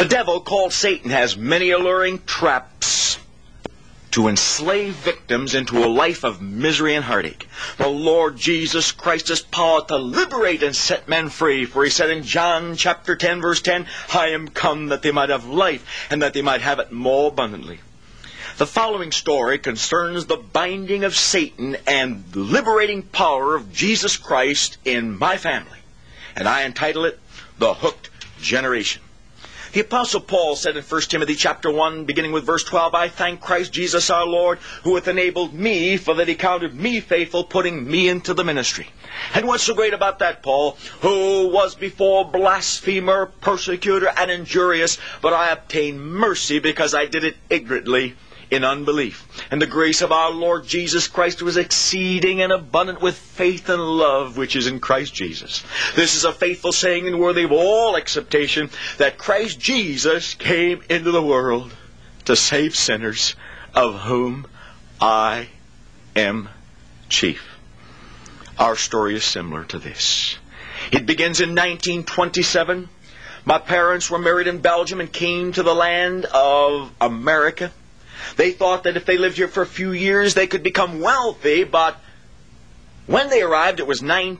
The devil, called Satan, has many alluring traps to enslave victims into a life of misery and heartache. The Lord Jesus Christ has power to liberate and set men free. For he said in John chapter 10, verse 10, I am come that they might have life, and that they might have it more abundantly. The following story concerns the binding of Satan and the liberating power of Jesus Christ in my family. And I entitle it, The Hooked Generation. The Apostle Paul said in 1 Timothy chapter 1, beginning with verse 12, I thank Christ Jesus our Lord, who hath enabled me, for that he counted me faithful, putting me into the ministry. And what's so great about that, Paul? Who was before blasphemer, persecutor, and injurious, but I obtained mercy because I did it ignorantly in unbelief. And the grace of our Lord Jesus Christ was exceeding and abundant with faith and love which is in Christ Jesus. This is a faithful saying and worthy of all acceptation, that Christ Jesus came into the world to save sinners, of whom I am chief. Our story is similar to this. It begins in 1927. My parents were married in Belgium and came to the land of America. They thought that if they lived here for a few years, they could become wealthy, but when they arrived, it was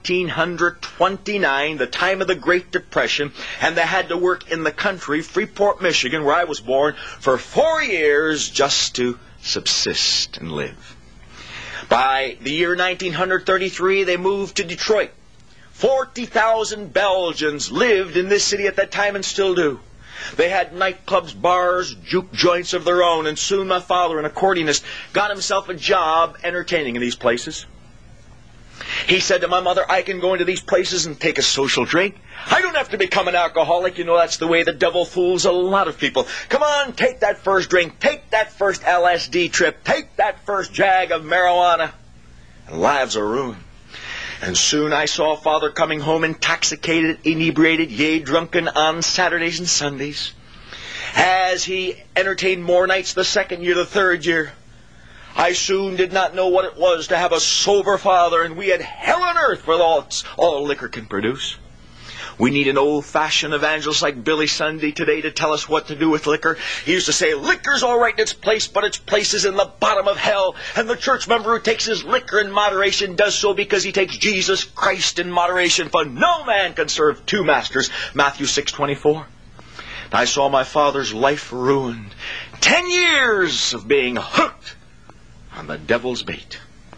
1929, the time of the Great Depression, and they had to work in the country, Freeport, Michigan, where I was born, for 4 years just to subsist and live. By the year 1933, they moved to Detroit. 40,000 Belgians lived in this city at that time and still do. They had nightclubs, bars, juke joints of their own, and soon my father, an accordionist, got himself a job entertaining in these places. He said to my mother, I can go into these places and take a social drink. I don't have to become an alcoholic. You know, that's the way the devil fools a lot of people. Come on, take that first drink. Take that first LSD trip. Take that first jag of marijuana. And lives are ruined. And soon I saw Father coming home intoxicated, inebriated, yea, drunken on Saturdays and Sundays. As he entertained more nights the second year, the third year, I soon did not know what it was to have a sober father, and we had hell on earth with all liquor can produce. We need an old-fashioned evangelist like Billy Sunday today to tell us what to do with liquor. He used to say, liquor's all right in its place, but its place is in the bottom of hell. And the church member who takes his liquor in moderation does so because he takes Jesus Christ in moderation. For no man can serve two masters. Matthew 6:24. I saw my father's life ruined. 10 years of being hooked on the devil's bait.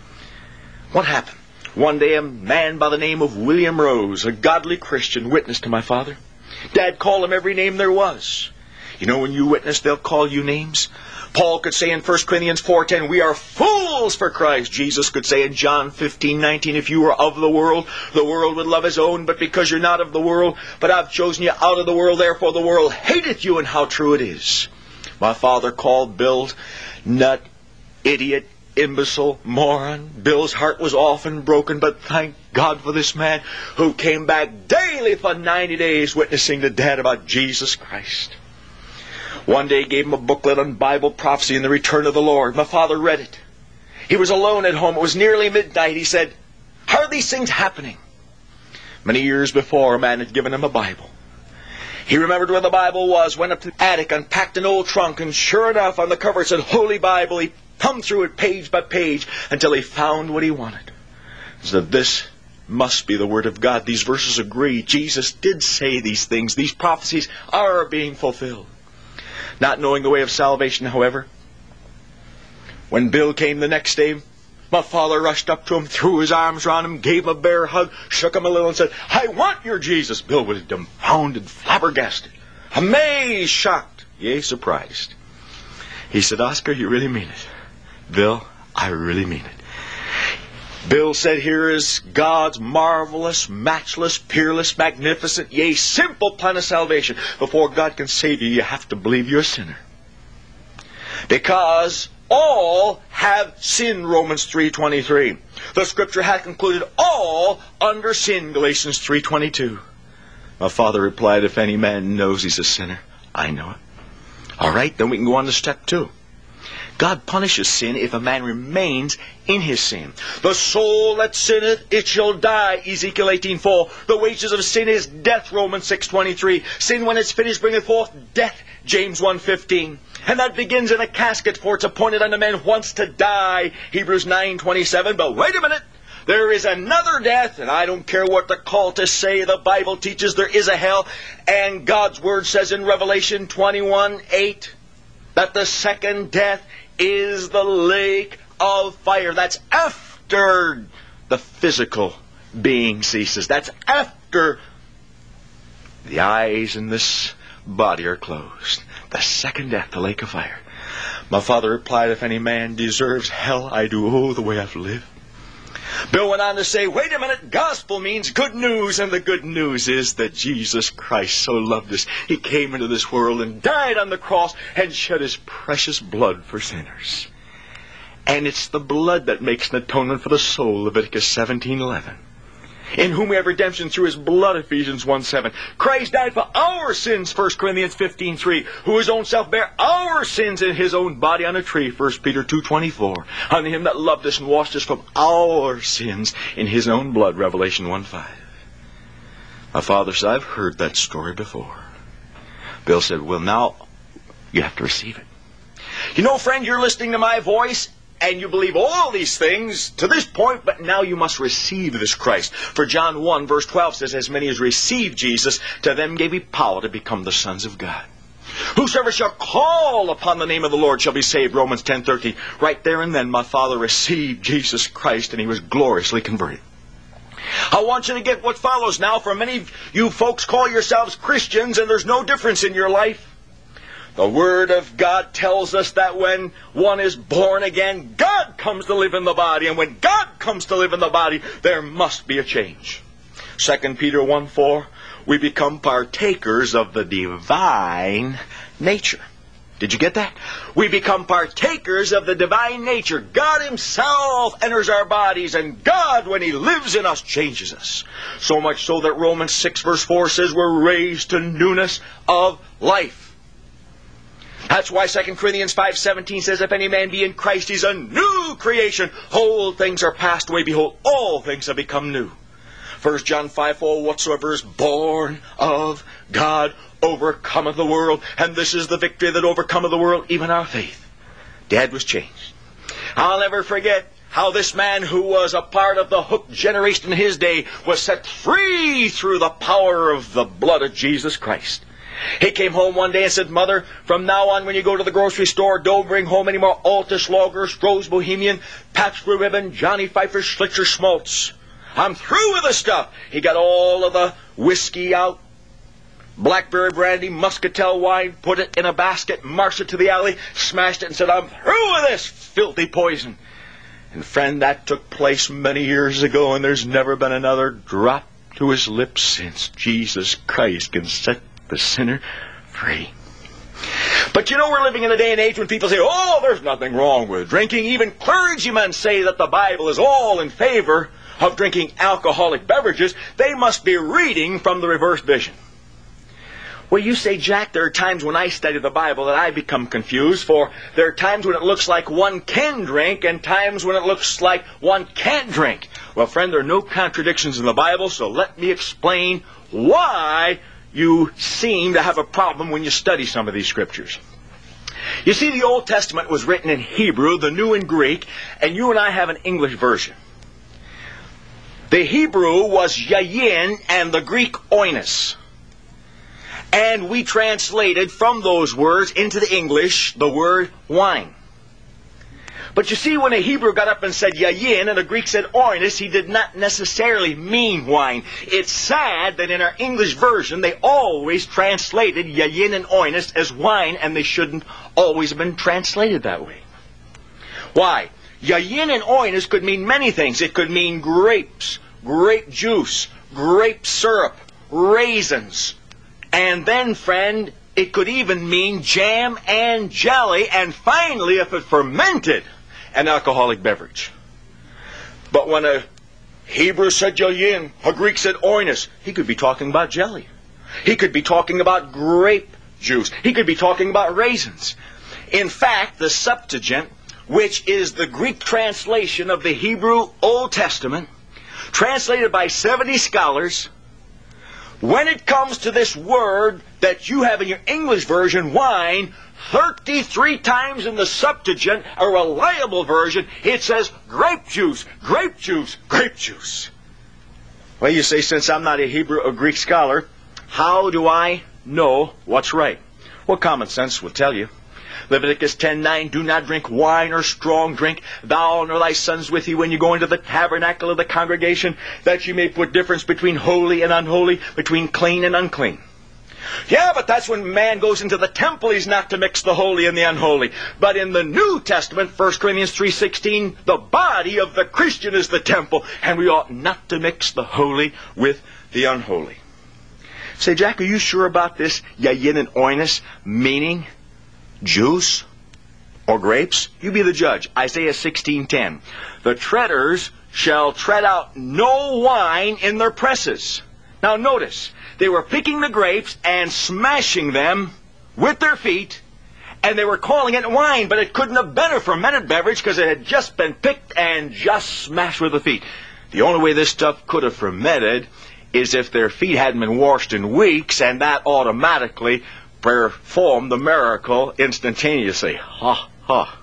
What happened? One day a man by the name of William Rose, a godly Christian, witnessed to my father. Dad called him every name there was. You know, when you witness, they'll call you names. Paul could say in 1 Corinthians 4:10, we are fools for Christ. Jesus could say in John 15:19, if you were of the world would love his own, but because you're not of the world, but I've chosen you out of the world, therefore the world hateth you, and how true it is. My father called Bill nut, idiot, imbecile, moron. Bill's heart was often broken, but thank God for this man who came back daily for 90 days witnessing to Dad about Jesus Christ. One day he gave him a booklet on Bible prophecy and the return of the Lord. My father read it. He was alone at home. It was nearly midnight. He said, how are these things happening? Many years before, a man had given him a Bible. He remembered where the Bible was, went up to the attic, unpacked an old trunk, and sure enough, on the cover it said, Holy Bible. He thumbed through it page by page until he found what he wanted. He said, this must be the Word of God. These verses agree. Jesus did say these things. These prophecies are being fulfilled. Not knowing the way of salvation, however, when Bill came the next day, my father rushed up to him, threw his arms around him, gave him a bear hug, shook him a little and said, I want your Jesus. Bill was dumbfounded, flabbergasted, amazed, shocked, yea, surprised. He said, Oscar, you really mean it. Bill, I really mean it. Bill said, here is God's marvelous, matchless, peerless, magnificent, yea, simple plan of salvation. Before God can save you, you have to believe you're a sinner. Because all have sinned, Romans 3:23. The Scripture hath concluded all under sin, Galatians 3:22. My father replied, if any man knows he's a sinner, I know it. All right, then we can go on to step 2. God punishes sin if a man remains in his sin. The soul that sinneth, it shall die, Ezekiel 18:4. The wages of sin is death, Romans 6:23. Sin, when it's finished, bringeth forth death, James 1:15. And that begins in a casket, for it's appointed unto men once to die, Hebrews 9:27. But wait a minute. There is another death, and I don't care what the cultists say. The Bible teaches there is a hell, and God's Word says in Revelation 21:8 that the second death is the lake of fire. That's after the physical being ceases. That's after the eyes in this body are closed. The second death, the lake of fire. My father replied, if any man deserves hell, I do. Oh, the way I've lived. Bill went on to say, wait a minute, gospel means good news, and the good news is that Jesus Christ so loved us. He came into this world and died on the cross and shed His precious blood for sinners. And it's the blood that makes an atonement for the soul, Leviticus 17:11. In whom we have redemption through His blood, Ephesians 1:7. Christ died for our sins, 1 Corinthians 15:3. Who His own self bare our sins in His own body on a tree, 1 Peter 2:24. Unto Him that loved us and washed us from our sins in His own blood, Revelation 1:5. My father said, I've heard that story before. Bill said, well, now you have to receive it. You know, friend, you're listening to my voice, and you believe all these things to this point, but now you must receive this Christ. For John 1 verse 12 says, as many as received Jesus, to them gave He power to become the sons of God. Whosoever shall call upon the name of the Lord shall be saved, Romans 10:13. Right there and then my father received Jesus Christ, and he was gloriously converted. I want you to get what follows now. For many of you folks call yourselves Christians, and there's no difference in your life. The Word of God tells us that when one is born again, God comes to live in the body. And when God comes to live in the body, there must be a change. 2 Peter 1:4, we become partakers of the divine nature. Did you get that? We become partakers of the divine nature. God Himself enters our bodies, and God, when He lives in us, changes us. So much so that Romans 6 verse 4 says we're raised to newness of life. That's why 2 Corinthians 5:17 says, if any man be in Christ, he's a new creation. Old things are passed away. Behold, all things have become new. 1 John 5:4, whatsoever is born of God overcometh the world. And this is the victory that overcometh the world, even our faith. Dad was changed. I'll never forget how this man who was a part of the hooked generation in his day was set free through the power of the blood of Jesus Christ. He came home one day and said, Mother, from now on when you go to the grocery store, don't bring home any more Altus Lager, Stroh's Bohemian, Pabst Blue Ribbon, Johnny Pfeiffer, Schlitzer Schmaltz. I'm through with this stuff. He got all of the whiskey out, blackberry brandy, muscatel wine, put it in a basket, marched it to the alley, smashed it and said, I'm through with this filthy poison. And friend, that took place many years ago, and there's never been another drop to his lips since. Jesus Christ can set the sinner free. But you know, we're living in a day and age when people say, oh, there's nothing wrong with drinking. Even clergymen say that the Bible is all in favor of drinking alcoholic beverages. They must be reading from the reverse vision. Well, you say, Jack, there are times when I study the Bible that I become confused, for there are times when it looks like one can drink and times when it looks like one can't drink. Well, friend, there are no contradictions in the Bible, so let me explain why you seem to have a problem when you study some of these scriptures. You see, the Old Testament was written in Hebrew, the New in Greek, and you and I have an English version. The Hebrew was yayin and the Greek oinos. And we translated from those words into the English the word wine. But you see, when a Hebrew got up and said yayin and a Greek said oinos, he did not necessarily mean wine. It's sad that in our English version they always translated yayin and oinos as wine, and they shouldn't always have been translated that way. Why? Yayin and oinos could mean many things. It could mean grapes, grape juice, grape syrup, raisins. And then, friend, it could even mean jam and jelly, and finally, if it fermented, an alcoholic beverage. But when a Hebrew said yayin, a Greek said oinos, he could be talking about jelly. He could be talking about grape juice. He could be talking about raisins. In fact, the Septuagint, which is the Greek translation of the Hebrew Old Testament, translated by 70 scholars, when it comes to this word that you have in your English version, wine, 33 times in the Septuagint, a reliable version, it says grape juice, grape juice, grape juice. Well, you say, since I'm not a Hebrew or Greek scholar, how do I know what's right? Well, common sense will tell you. Leviticus 10:9, do not drink wine or strong drink, thou nor thy sons with you, when you go into the tabernacle of the congregation, that you may put difference between holy and unholy, between clean and unclean. Yeah, but that's when man goes into the temple, he's not to mix the holy and the unholy. But in the New Testament, 1 Corinthians 3:16, the body of the Christian is the temple, and we ought not to mix the holy with the unholy. Say, Jack, are you sure about this yayin and oinus, meaning juice or grapes? You be the judge. Isaiah 16:10. The treaders shall tread out no wine in their presses. Now notice, they were picking the grapes and smashing them with their feet, and they were calling it wine, but it couldn't have been a fermented beverage because it had just been picked and just smashed with the feet. The only way this stuff could have fermented is if their feet hadn't been washed in weeks, and that automatically performed the miracle instantaneously. Ha, ha.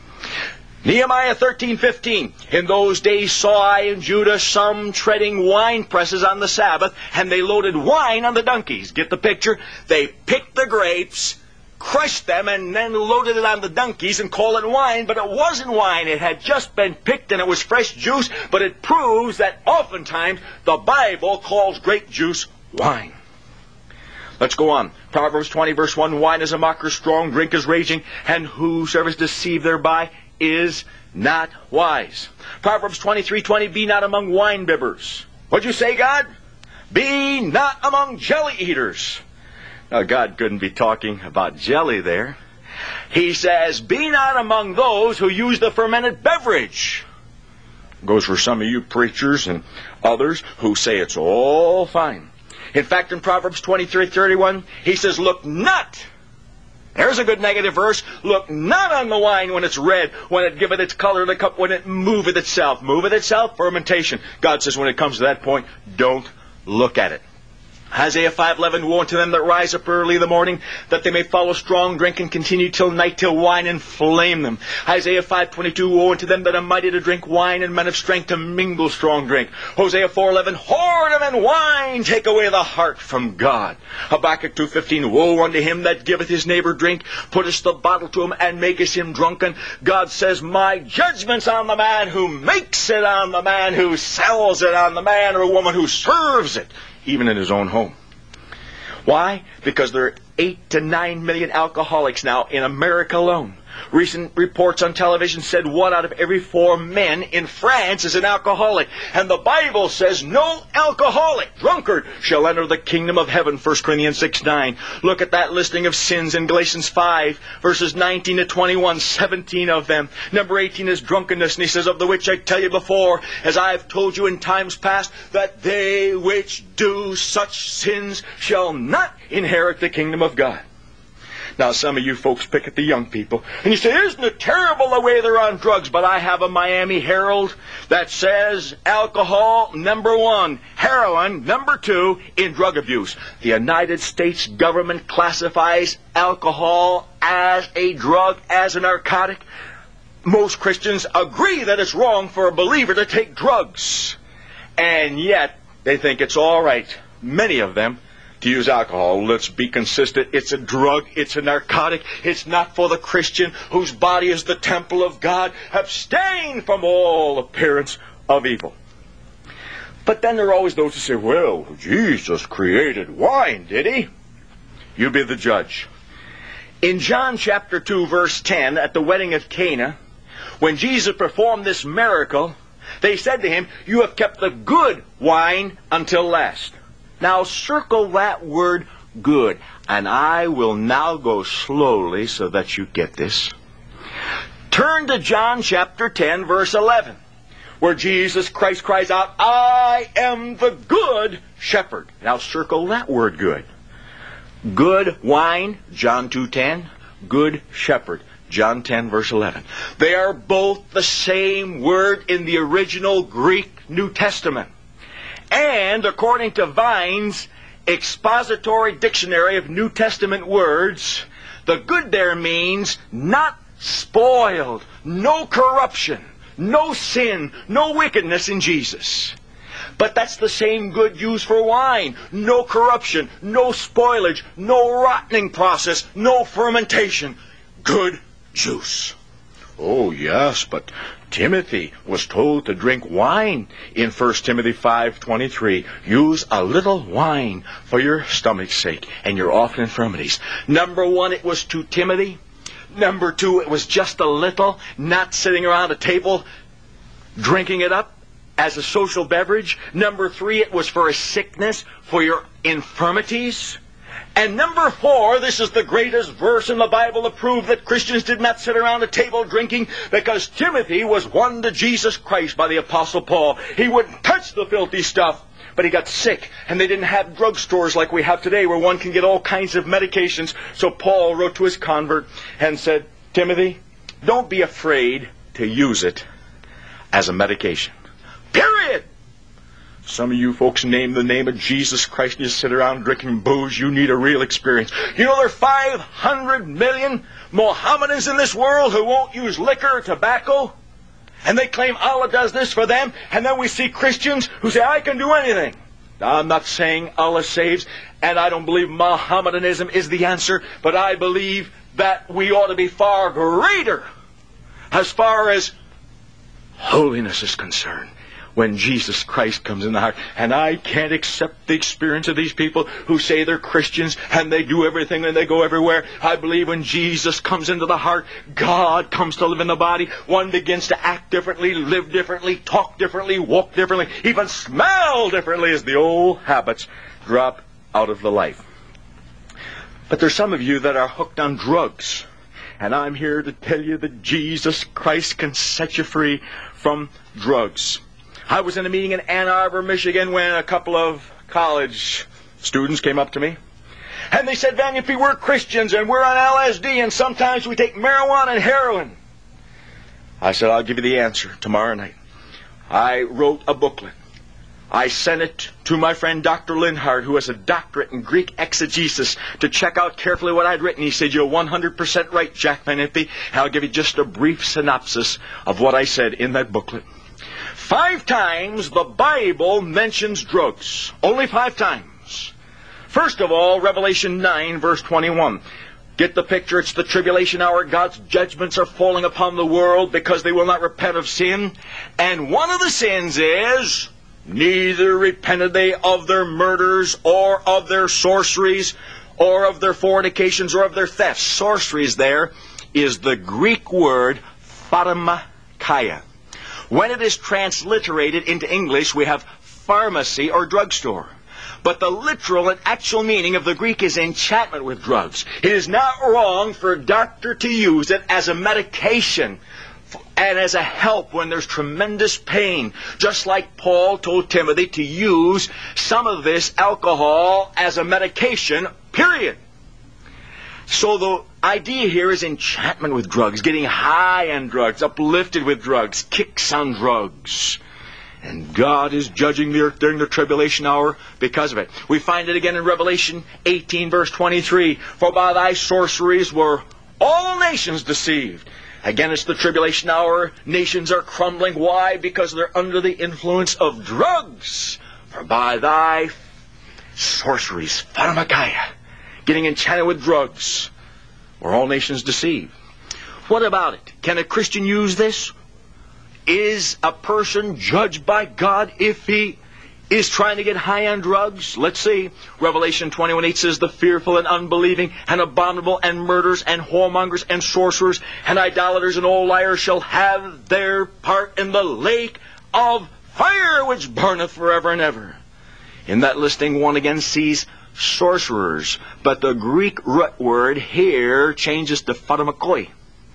Nehemiah 13:15. In those days saw I in Judah some treading wine presses on the Sabbath, and they loaded wine on the donkeys. Get the picture? They picked the grapes, crushed them, and then loaded it on the donkeys and called it wine, but it wasn't wine. It had just been picked and it was fresh juice, but it proves that oftentimes the Bible calls grape juice wine. Let's go on. Proverbs 20, verse 1, wine is a mocker, strong drink is raging, and whosoever is deceived thereby is not wise. Proverbs 23:20, be not among wine bibbers. What'd you say, God? Be not among jelly eaters. Now, God couldn't be talking about jelly there. He says, be not among those who use the fermented beverage. Goes for some of you preachers and others who say it's all fine. In fact, in Proverbs 23:31, he says, look not. There's a good negative verse. Look not on the wine when it's red, when it giveth its color in the cup, when it moveth itself. Moveth itself, fermentation. God says when it comes to that point, don't look at it. Isaiah 5:11, woe unto them that rise up early in the morning, that they may follow strong drink and continue till night, till wine inflame them. Isaiah 5:22, woe unto them that are mighty to drink wine, and men of strength to mingle strong drink. Hosea 4:11, whoredom and wine take away the heart from God. Habakkuk 2:15, woe unto him that giveth his neighbor drink, putteth the bottle to him, and maketh him drunken. God says, my judgment's on the man who makes it, on the man who sells it, on the man or woman who serves it, even in his own home. Why? Because there are 8 to 9 million alcoholics now in America alone. Recent reports on television said 1 out of every 4 men in France is an alcoholic. And the Bible says no alcoholic, drunkard, shall enter the kingdom of heaven, 1 Corinthians 6:9. Look at that listing of sins in Galatians 5, verses 19 to 21, 17 of them. Number 18 is drunkenness, and he says, of the which I tell you before, as I have told you in times past, that they which do such sins shall not inherit the kingdom of God. Now, some of you folks pick at the young people, and you say, isn't it terrible the way they're on drugs? But I have a Miami Herald that says alcohol, number 1, heroin, number 2, in drug abuse. The United States government classifies alcohol as a drug, as a narcotic. Most Christians agree that it's wrong for a believer to take drugs. And yet, they think it's all right, many of them, to use alcohol. Let's be consistent. It's a drug. It's a narcotic. It's not for the Christian whose body is the temple of God. Abstain from all appearance of evil. But then there are always those who say, well, Jesus created wine, did he? You be the judge. In John chapter 2, verse 10, at the wedding of Cana, when Jesus performed this miracle, they said to him, you have kept the good wine until last. Now circle that word good, and I will now go slowly so that you get this. Turn to John chapter 10, verse 11, where Jesus Christ cries out, I am the good shepherd. Now circle that word good. Good wine, John 2:10, good shepherd, John 10, verse 11. They are both the same word in the original Greek New Testament. And according to Vine's Expository Dictionary of New Testament Words, the good there means not spoiled, no corruption, no sin, no wickedness in Jesus. But that's the same good used for wine. No corruption, no spoilage, no rotting process, no fermentation. Good juice. Oh, yes, but Timothy was told to drink wine in 1 Timothy 5:23. Use a little wine for your stomach's sake and your often infirmities. Number one, it was to Timothy. Number two, it was just a little, not sitting around a table drinking it up as a social beverage. Number three, it was for a sickness, for your infirmities. And number four, this is the greatest verse in the Bible to prove that Christians did not sit around a table drinking, because Timothy was won to Jesus Christ by the Apostle Paul. He wouldn't touch the filthy stuff, but he got sick, and they didn't have drugstores like we have today where one can get all kinds of medications. So Paul wrote to his convert and said, Timothy, don't be afraid to use it as a medication. Period. Some of you folks name the name of Jesus Christ and you sit around drinking booze. You need a real experience. You know there are 500 million Mohammedans in this world who won't use liquor or tobacco. And they claim Allah does this for them. And then we see Christians who say, I can do anything. Now, I'm not saying Allah saves, and I don't believe Mohammedanism is the answer, but I believe that we ought to be far greater as far as holiness is concerned when Jesus Christ comes in the heart. And I can't accept the experience of these people who say they're Christians and they do everything and they go everywhere. I believe when Jesus comes into the heart, God comes to live in the body. One begins to act differently, live differently, talk differently, walk differently, even smell differently as the old habits drop out of the life. But there's some of you that are hooked on drugs. And I'm here to tell you that Jesus Christ can set you free from drugs. I was in a meeting in Ann Arbor, Michigan, when a couple of college students came up to me. And they said, Van Ypee, we're Christians and we're on LSD and sometimes we take marijuana and heroin. I said, I'll give you the answer tomorrow night. I wrote a booklet. I sent it to my friend Dr. Linhart, who has a doctorate in Greek exegesis, to check out carefully what I'd written. He said, you're 100% right, Jack Van Ypee. And I'll give you just a brief synopsis of what I said in that booklet. 5 times the Bible mentions drugs. Only 5 times. First of all, Revelation 9, verse 21. Get the picture. It's the tribulation hour. God's judgments are falling upon the world because they will not repent of sin. And one of the sins is, neither repented they of their murders or of their sorceries or of their fornications or of their thefts. Sorceries there is the Greek word pharmakia. When it is transliterated into English, we have pharmacy or drugstore. But the literal and actual meaning of the Greek is enchantment with drugs. It is not wrong for a doctor to use it as a medication and as a help when there's tremendous pain. Just like Paul told Timothy to use some of this alcohol as a medication, period. So the idea here is enchantment with drugs, getting high on drugs, uplifted with drugs, kicks on drugs. And God is judging the earth during the tribulation hour because of it. We find it again in Revelation 18, verse 23. For by thy sorceries were all nations deceived. Again, it's the tribulation hour. Nations are crumbling. Why? Because they're under the influence of drugs. For by thy sorceries, pharmakia, getting enchanted with drugs, were all nations deceived. What about it? Can a Christian use this? Is a person judged by God if he is trying to get high on drugs? Let's see. Revelation 21:8 says, the fearful and unbelieving and abominable and murderers and whoremongers and sorcerers and idolaters and all liars shall have their part in the lake of fire which burneth forever and ever. In that listing, one again sees sorcerers, but the Greek root word here changes to pharmakoi.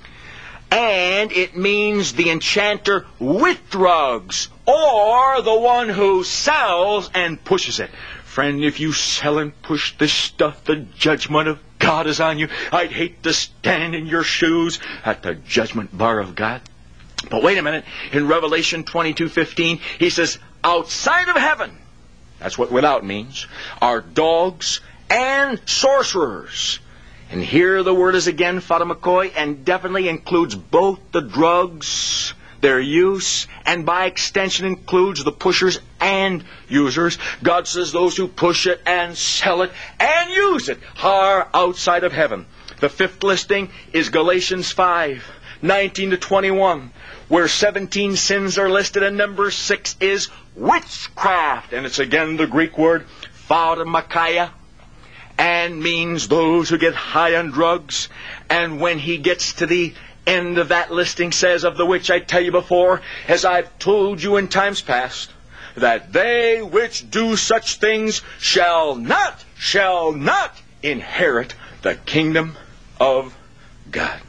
And it means the enchanter with drugs, or the one who sells and pushes it. Friend, if you sell and push this stuff, the judgment of God God is on you. I'd hate to stand in your shoes at the judgment bar of God. But wait a minute. In Revelation 22:15, he says, outside of heaven, that's what without means, are dogs and sorcerers. And here the word is again pharmakoi, and definitely includes both the drugs, their use, and by extension includes the pushers and users. God says those who push it and sell it and use it are outside of heaven. The fifth listing is Galatians 5:19 to 21, where 17 sins are listed, and number 6 is witchcraft. And it's again the Greek word pharmakia, and means those who get high on drugs. And when he gets to the end of that listing, says, of the which I tell you before, as I've told you in times past, that they which do such things shall not inherit the kingdom of God.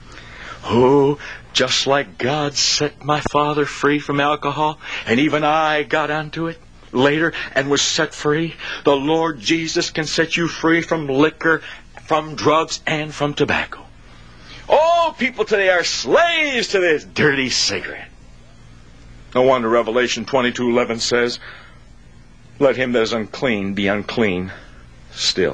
Oh, just like God set my father free from alcohol, and even I got onto it later and was set free, the Lord Jesus can set you free from liquor, from drugs, and from tobacco. Oh, people today are slaves to this dirty cigarette. No wonder Revelation 22:11 says, let him that is unclean be unclean still.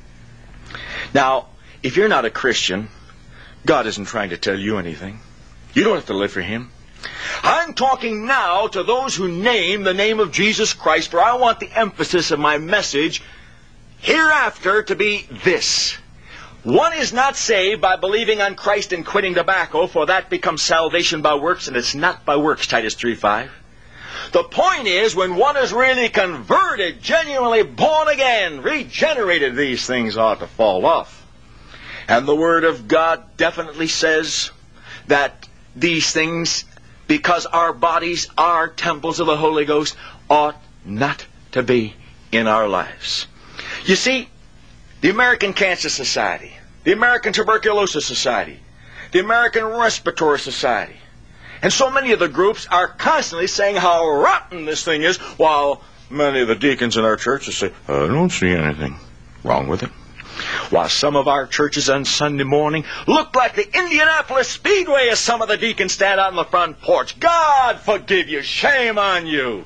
Now, if you're not a Christian, God isn't trying to tell you anything. You don't have to live for him. I'm talking now to those who name the name of Jesus Christ, for I want the emphasis of my message hereafter to be this. One is not saved by believing on Christ and quitting tobacco, for that becomes salvation by works, and it's not by works, Titus 3:5. The point is, when one is really converted, genuinely born again, regenerated, these things ought to fall off. And the Word of God definitely says that these things, because our bodies are temples of the Holy Ghost, ought not to be in our lives. You see, the American Cancer Society, the American Tuberculosis Society, the American Respiratory Society, and so many of the groups are constantly saying how rotten this thing is, while many of the deacons in our churches say, I don't see anything wrong with it. While some of our churches on Sunday morning look like the Indianapolis Speedway as some of the deacons stand out on the front porch. God forgive you. Shame on you.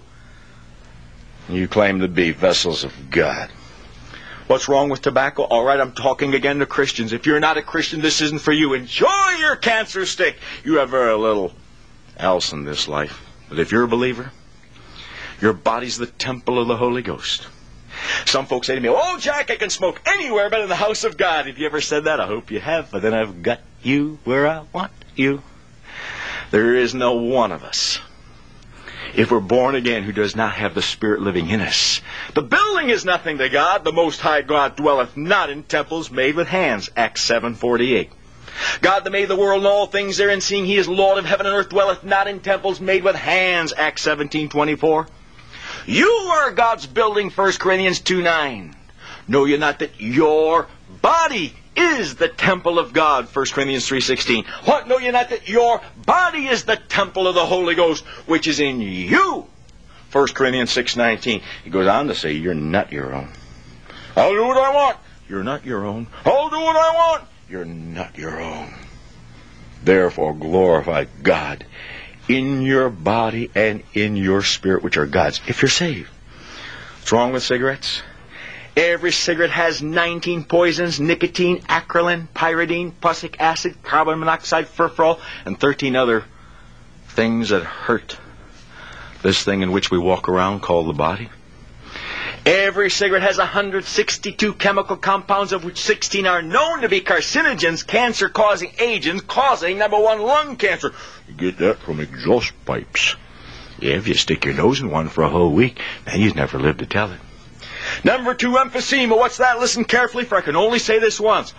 You claim to be vessels of God. What's wrong with tobacco? All right, I'm talking again to Christians. If you're not a Christian, this isn't for you. Enjoy your cancer stick. You have very little else in this life. But if you're a believer, your body's the temple of the Holy Ghost. Some folks say to me, oh, Jack, I can smoke anywhere but in the house of God. Have you ever said that? I hope you have, but then I've got you where I want you. There is no one of us, if we're born again, who does not have the Spirit living in us. The building is nothing to God. The Most High God dwelleth not in temples made with hands. Acts 7:48. God that made the world and all things therein, seeing he is Lord of heaven and earth, dwelleth not in temples made with hands. Acts 17:24. You are God's building, 1 Corinthians 2:9. Know ye not that your body is the temple of God, 1 Corinthians 3:16. What? Know ye not that your body is the temple of the Holy Ghost, which is in you, 1 Corinthians 6:19. He goes on to say, you're not your own. I'll do what I want. You're not your own. I'll do what I want. You're not your own. Therefore glorify God in your body and in your spirit, which are God's, if you're saved. What's wrong with cigarettes? Every cigarette has 19 poisons: nicotine, acrolein, pyridine, prussic acid, carbon monoxide, furfural, and 13 other things that hurt this thing in which we walk around called the body. Every cigarette has 162 chemical compounds, of which 16 are known to be carcinogens, cancer-causing agents, causing, number 1, lung cancer. You get that from exhaust pipes. Yeah, if you stick your nose in one for a whole week, then you'd never live to tell it. Number 2, emphysema. What's that? Listen carefully, for I can only say this once.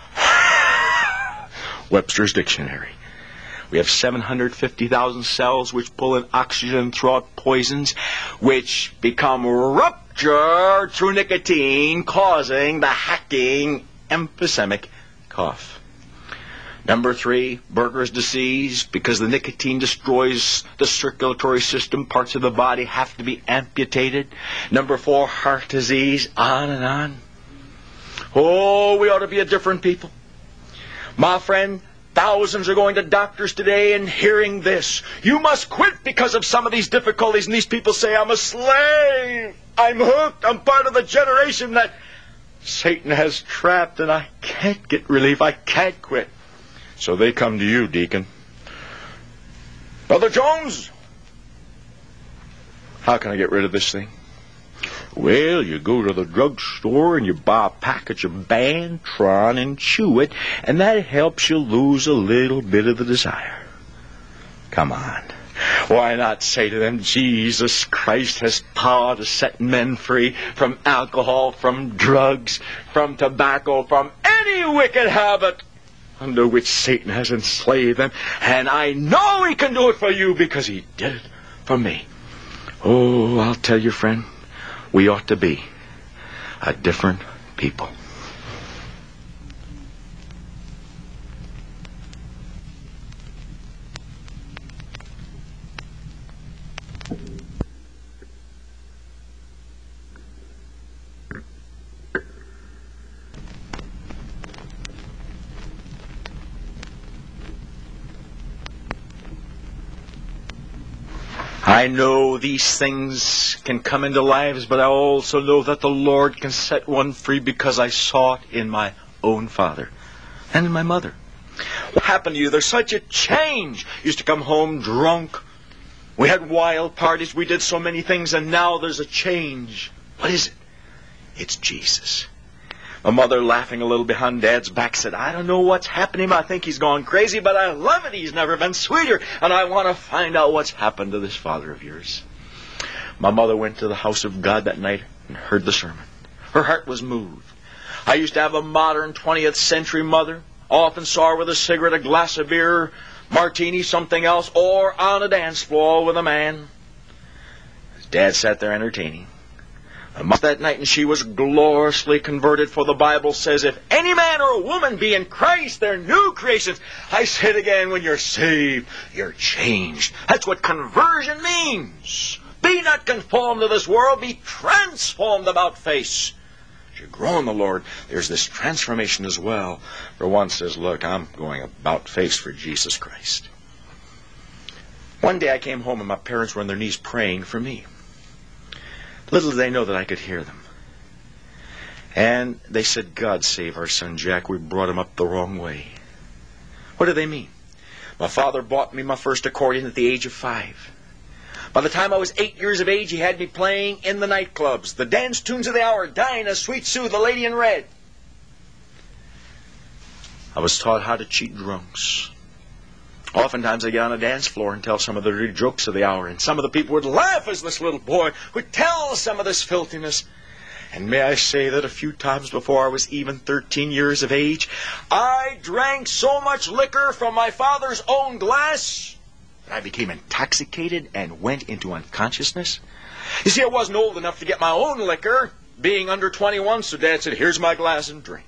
Webster's Dictionary. We have 750,000 cells which pull in oxygen throughout poisons, which become ruptured through nicotine, causing the hacking emphysemic cough. Number 3, Buerger's disease. Because the nicotine destroys the circulatory system, parts of the body have to be amputated. Number 4, heart disease, on and on. Oh, we ought to be a different people. My friend, thousands are going to doctors today and hearing this. You must quit because of some of these difficulties. And these people say, I'm a slave. I'm hooked. I'm part of the generation that Satan has trapped, and I can't get relief. I can't quit. So they come to you, deacon. Brother Jones, how can I get rid of this thing? Well, you go to the drugstore and you buy a package of Bantron and chew it, and that helps you lose a little bit of the desire. Come on. Why not say to them, Jesus Christ has power to set men free from alcohol, from drugs, from tobacco, from any wicked habit under which Satan has enslaved them. And I know He can do it for you because He did it for me. Oh, I'll tell you, friend, we ought to be a different people. I know these things can come into lives, but I also know that the Lord can set one free because I saw it in my own father and in my mother. What happened to you? There's such a change. You used to come home drunk. We had wild parties. We did so many things, and now there's a change. What is it? It's Jesus. My mother, laughing a little behind Dad's back, said, I don't know what's happening. I think he's gone crazy, but I love it. He's never been sweeter. And I want to find out what's happened to this father of yours. My mother went to the house of God that night and heard the sermon. Her heart was moved. I used to have a modern 20th century mother. Often saw her with a cigarette, a glass of beer, martini, something else, or on a dance floor with a man. Dad sat there entertaining. That night, and she was gloriously converted, for the Bible says, if any man or a woman be in Christ, they're new creations. I say it again, when you're saved, you're changed. That's what conversion means. Be not conformed to this world, be transformed about face. As you grow in the Lord, there's this transformation as well. For one says, look, I'm going about face for Jesus Christ. One day I came home and my parents were on their knees praying for me. Little did they know that I could hear them. And they said, God save our son Jack. We brought him up the wrong way. What do they mean? My father bought me my first accordion at the age of 5. By the time I was 8 years of age, he had me playing in the nightclubs, the dance tunes of the hour, Dinah, Sweet Sue, the Lady in Red. I was taught how to cheat drunks. Oftentimes I'd get on a dance floor and tell some of the dirty jokes of the hour, and some of the people would laugh as this little boy would tell some of this filthiness. And may I say that a few times before I was even 13 years of age, I drank so much liquor from my father's own glass that I became intoxicated and went into unconsciousness. You see, I wasn't old enough to get my own liquor, being under 21, so Dad said, here's my glass and drink.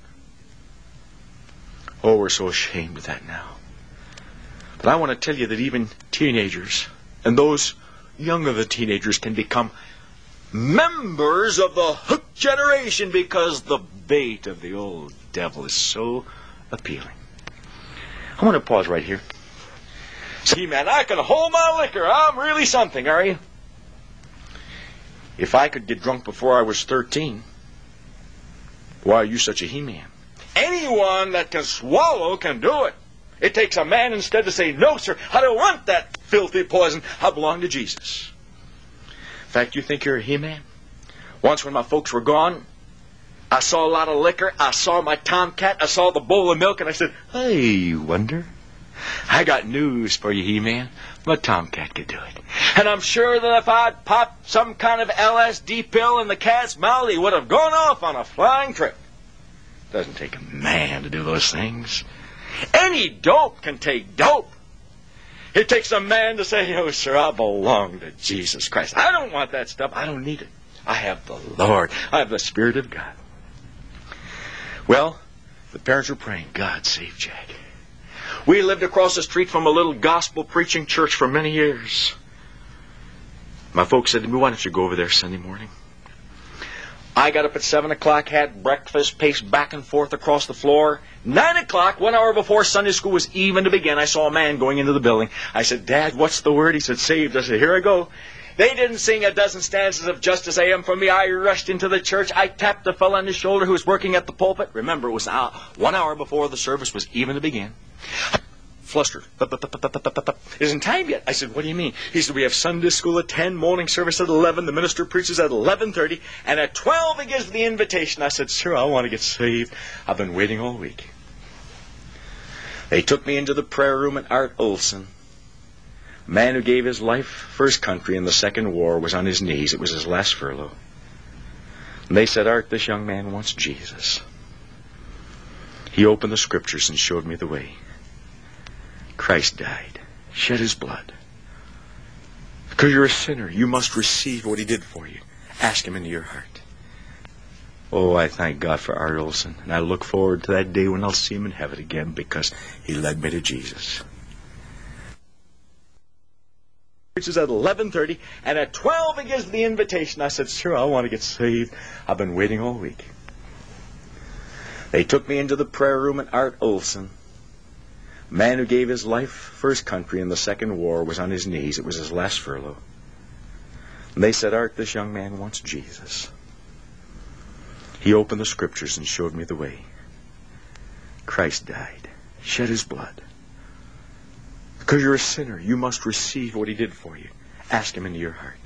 Oh, we're so ashamed of that now. But I want to tell you that even teenagers and those younger than teenagers can become members of the hooked generation because the bait of the old devil is so appealing. I want to pause right here. See, man, I can hold my liquor. I'm really something, are you? If I could get drunk before I was 13, why are you such a he-man? Anyone that can swallow can do it. It takes a man instead to say, no, sir, I don't want that filthy poison. I belong to Jesus. In fact, you think you're a he-man? Once when my folks were gone, I saw a lot of liquor. I saw my tomcat. I saw the bowl of milk, and I said, I wonder. I got news for you, he-man. My tomcat could do it. And I'm sure that if I'd popped some kind of LSD pill in the cat's mouth, he would have gone off on a flying trip. It doesn't take a man to do those things. Any dope can take dope. It takes a man to say, oh, sir, I belong to Jesus Christ. I don't want that stuff. I don't need it. I have the Lord. I have the Spirit of God. Well, the parents were praying, God save Jack. We lived across the street from a little gospel preaching church for many years. My folks said to me, why don't you go over there Sunday morning? I got up at 7 o'clock, had breakfast, paced back and forth across the floor. 9 o'clock, 1 hour before Sunday school was even to begin, I saw a man going into the building. I said, "Dad, what's the word?" He said, "Saved." I said, "Here I go." They didn't sing a dozen stanzas of "Just As I Am" for me. I rushed into the church. I tapped the fellow on his shoulder who was working at the pulpit. Remember, it was 1 hour before the service was even to begin. Flustered. "Isn't time yet." I said, "What do you mean?" He said, "We have Sunday school at 10, morning service at 11, the minister preaches at 11:30, and at 12 he gives the invitation." I said, "Sir, I want to get saved. I've been waiting all week." They took me into the prayer room, and Art Olson, a man who gave his life for his country in the Second War, was on his knees. It was his last furlough. And they said, "Art, this young man wants Jesus." He opened the scriptures and showed me the way. Christ died, shed his blood. Because you're a sinner, you must receive what he did for you. Ask him into your heart. Oh, I thank God for Art Olson, and I look forward to that day when I'll see him in heaven again, because he led me to Jesus. Preaches at 11:30, and at 12 he gives the invitation. I said, "Sir, I want to get saved. I've been waiting all week." They took me into the prayer room, and Art Olson, a man who gave his life for his country in the Second War, was on his knees. It was his last furlough. And they said, "Art, this young man wants Jesus." He opened the scriptures and showed me the way. Christ died, shed his blood. Because you're a sinner, you must receive what he did for you. Ask him into your heart.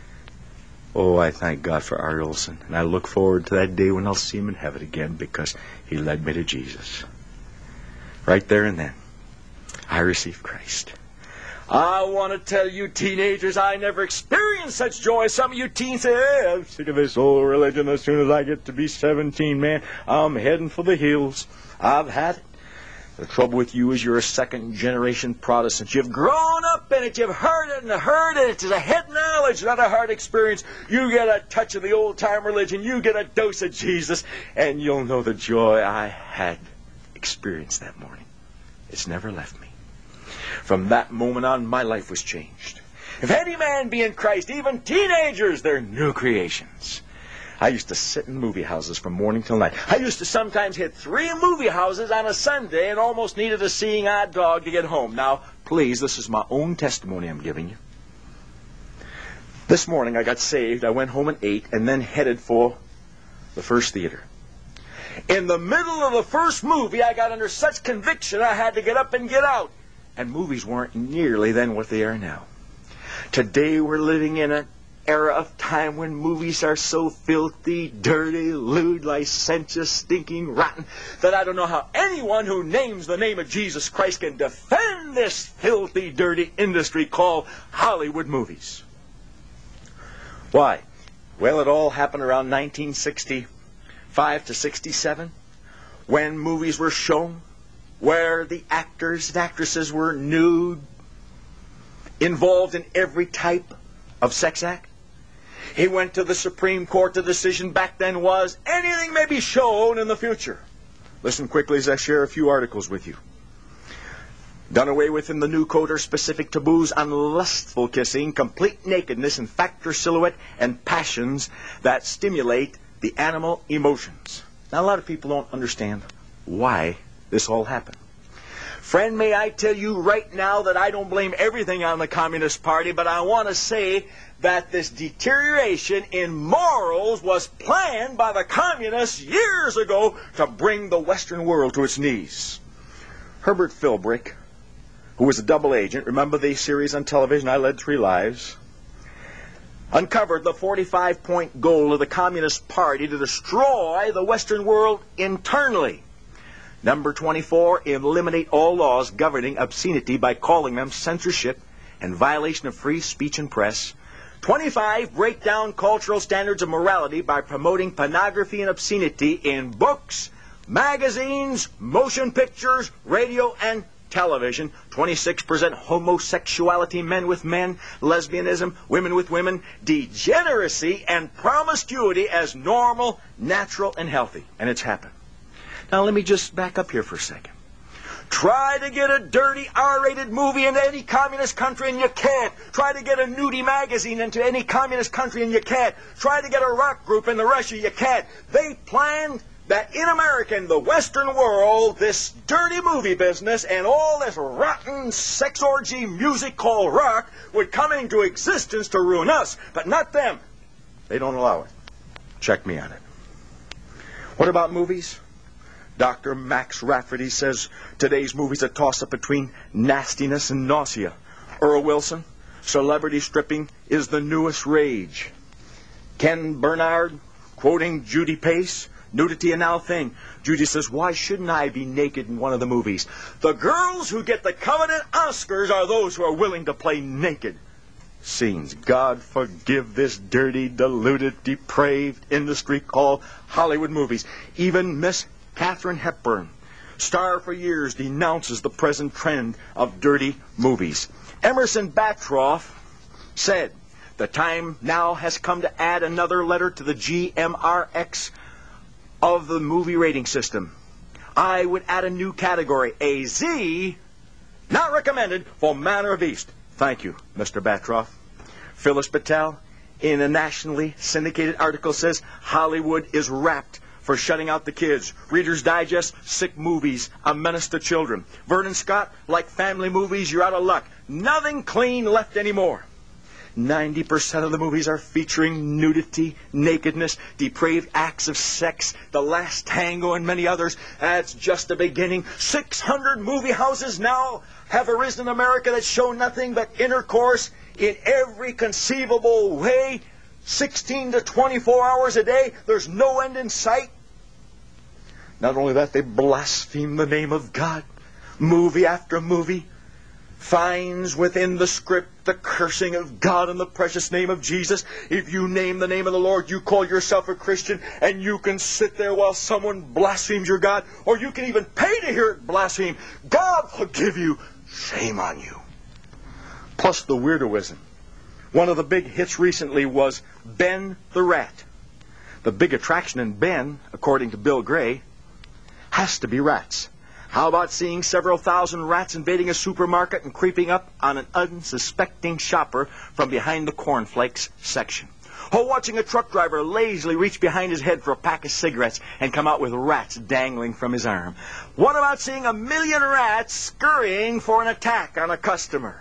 Oh, I thank God for Art Olson, and I look forward to that day when I'll see him in heaven again, because he led me to Jesus. Right there and then, I received Christ. I want to tell you teenagers, I never experienced such joy. Some of you teens say, "Hey, I'm sick of this old religion. As soon as I get to be 17, man, I'm heading for the hills." I've had it. The trouble with you is you're a second-generation Protestant. You've grown up in it. You've heard it and heard it. It's a head knowledge, not a heart experience. You get a touch of the old-time religion. You get a dose of Jesus, and you'll know the joy I had experienced that morning. It's never left me. From that moment on, my life was changed. If any man be in Christ, even teenagers, they're new creations. I used to sit in movie houses from morning till night. I used to sometimes hit 3 movie houses on a Sunday and almost needed a seeing eye dog to get home. Now, please, this is my own testimony I'm giving you. This morning I got saved. I went home at 8 and then headed for the first theater. In the middle of the first movie, I got under such conviction I had to get up and get out. And movies weren't nearly then what they are now. Today we're living in an era of time when movies are so filthy, dirty, lewd, licentious, stinking, rotten, that I don't know how anyone who names the name of Jesus Christ can defend this filthy, dirty industry called Hollywood movies. Why? Well, it all happened around 1965 to 67, when movies were shown where the actors and actresses were nude, involved in every type of sex act. He went to the Supreme Court. The decision back then was, anything may be shown in the future. Listen quickly as I share a few articles with you. Done away with in the new code are specific taboos on lustful kissing, complete nakedness, and factor silhouette, and passions that stimulate the animal emotions. Now, a lot of people don't understand why this all happened. Friend, may I tell you right now that I don't blame everything on the Communist Party, but I want to say that this deterioration in morals was planned by the Communists years ago to bring the Western world to its knees. Herbert Philbrick, who was a double agent, remember the series on television, I Led 3 Lives, uncovered the 45-point goal of the Communist Party to destroy the Western world internally. Number 24, eliminate all laws governing obscenity by calling them censorship and violation of free speech and press. 25, break down cultural standards of morality by promoting pornography and obscenity in books, magazines, motion pictures, radio, and television. 26%, homosexuality, men with men, lesbianism, women with women, degeneracy, and promiscuity as normal, natural, and healthy. And it's happened. Now let me just back up here for a second. Try to get a dirty R-rated movie into any communist country and you can't. Try to get a nudie magazine into any communist country and you can't. Try to get a rock group into Russia, you can't. They planned that in America, in the Western world, this dirty movie business and all this rotten sex orgy music called rock would come into existence to ruin us, but not them. They don't allow it. Check me on it. What about movies? Dr. Max Rafferty says today's movie's a toss-up between nastiness and nausea. Earl Wilson, celebrity stripping is the newest rage. Ken Bernard, quoting Judy Pace, nudity a now thing. Judy says, why shouldn't I be naked in one of the movies? The girls who get the coveted Oscars are those who are willing to play naked scenes. God forgive this dirty, diluted, depraved industry called Hollywood movies. Even Miss Katharine Hepburn, star for years, denounces the present trend of dirty movies. Emerson Batroff said, the time now has come to add another letter to the GMRX of the movie rating system. I would add a new category, a Z, not recommended, for Manner of East. Thank you, Mr. Batroff. Phyllis Patel, in a nationally syndicated article, says Hollywood is wrapped for shutting out the kids. Reader's Digest, sick movies, a menace to children. Vernon Scott, like family movies, you're out of luck. Nothing clean left anymore. 90% of the movies are featuring nudity, nakedness, depraved acts of sex, The Last Tango, and many others. That's just the beginning. 600 movie houses now have arisen in America that show nothing but intercourse in every conceivable way, 16 to 24 hours a day. There's no end in sight. Not only that, they blaspheme the name of God. Movie after movie finds within the script the cursing of God in the precious name of Jesus. If you name the name of the Lord, you call yourself a Christian, and you can sit there while someone blasphemes your God, or you can even pay to hear it blaspheme. God forgive you. Shame on you. Plus the weirdoism. One of the big hits recently was Ben the Rat. The big attraction in Ben, according to Bill Gray, has to be rats. How about seeing several thousand rats invading a supermarket and creeping up on an unsuspecting shopper from behind the cornflakes section? Or watching a truck driver lazily reach behind his head for a pack of cigarettes and come out with rats dangling from his arm? What about seeing 1 million rats scurrying for an attack on a customer?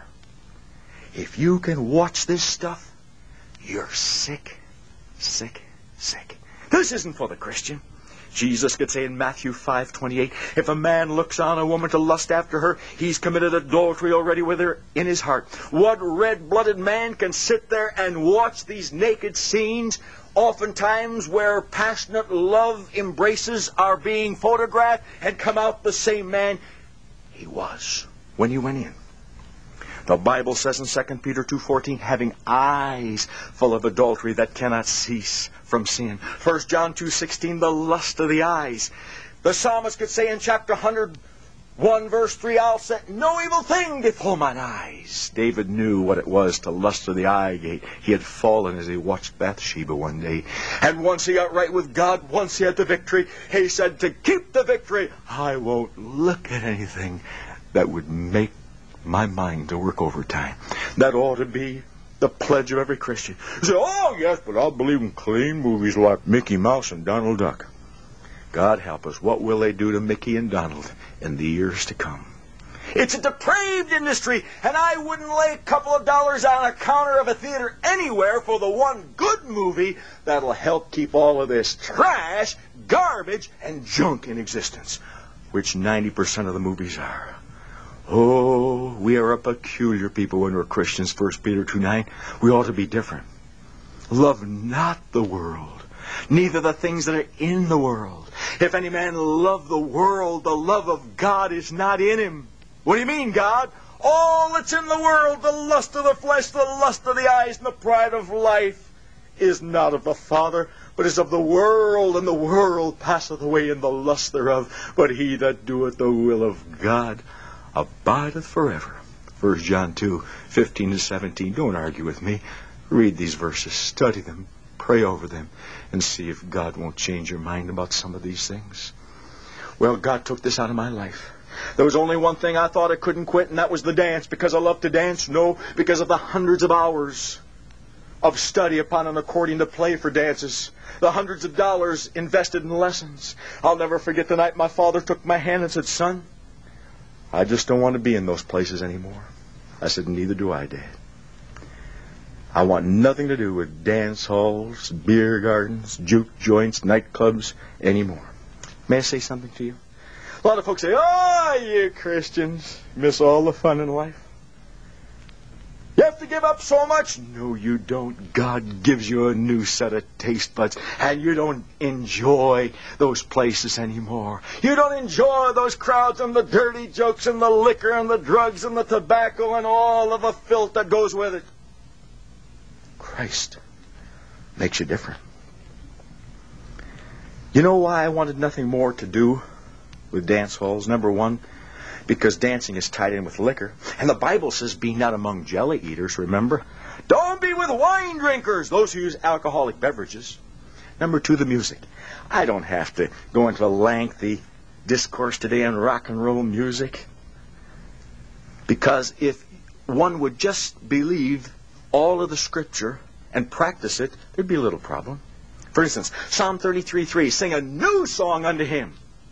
If you can watch this stuff, you're sick, sick, sick. This isn't for the Christian. Jesus could say in Matthew 5:28, if a man looks on a woman to lust after her, he's committed adultery already with her in his heart. What red-blooded man can sit there and watch these naked scenes, oftentimes where passionate love embraces are being photographed, and come out the same man he was when he went in? The Bible says in 2 Peter 2:14, having eyes full of adultery that cannot cease from sin. 1 John 2:16, the lust of the eyes. The psalmist could say in chapter 101, verse 3, I'll set no evil thing before mine eyes. David knew what it was to lust of the eye gate. He had fallen as he watched Bathsheba one day. And once he got right with God, once he had the victory, he said, to keep the victory, I won't look at anything that would make my mind to work overtime. That ought to be the pledge of every Christian. You say, oh yes, but I believe in clean movies like Mickey Mouse and Donald Duck. God help us, what will they do to Mickey and Donald in the years to come? It's a depraved industry, and I wouldn't lay a couple of dollars on a counter of a theater anywhere for the one good movie that'll help keep all of this trash, garbage, and junk in existence, which 90% of the movies are. Oh, we are a peculiar people when we're Christians, 1 Peter 2:9. We ought to be different. Love not the world, neither the things that are in the world. If any man love the world, the love of God is not in him. What do you mean, God? All that's in the world, the lust of the flesh, the lust of the eyes, and the pride of life, is not of the Father, but is of the world, and the world passeth away in the lust thereof. But he that doeth the will of God abideth forever. 1 John 2:15-17. Don't argue with me. Read these verses, study them, pray over them, and see if God won't change your mind about some of these things. Well, God took this out of my life. There was only one thing I thought I couldn't quit, and that was the dance. Because I love to dance? No, because of the hundreds of hours of study upon an accordion to play for dances. The hundreds of dollars invested in lessons. I'll never forget the night my father took my hand and said, "Son, I just don't want to be in those places anymore." I said, "Neither do I, Dad. I want nothing to do with dance halls, beer gardens, juke joints, nightclubs anymore." May I say something to you? A lot of folks say, "Oh, you Christians miss all the fun in life. You have to give up so much." No, you don't. God gives you a new set of taste buds, and you don't enjoy those places anymore. You don't enjoy those crowds and the dirty jokes and the liquor and the drugs and the tobacco and all of the filth that goes with it. Christ makes you different. You know why I wanted nothing more to do with dance halls? Number one, because dancing is tied in with liquor. And the Bible says, "Be not among jelly eaters," remember? Don't be with wine drinkers, those who use alcoholic beverages. Number two, the music. I don't have to go into a lengthy discourse today on rock and roll music. Because if one would just believe all of the Scripture and practice it, there'd be a little problem. For instance, Psalm 33:3, "Sing a new song unto him."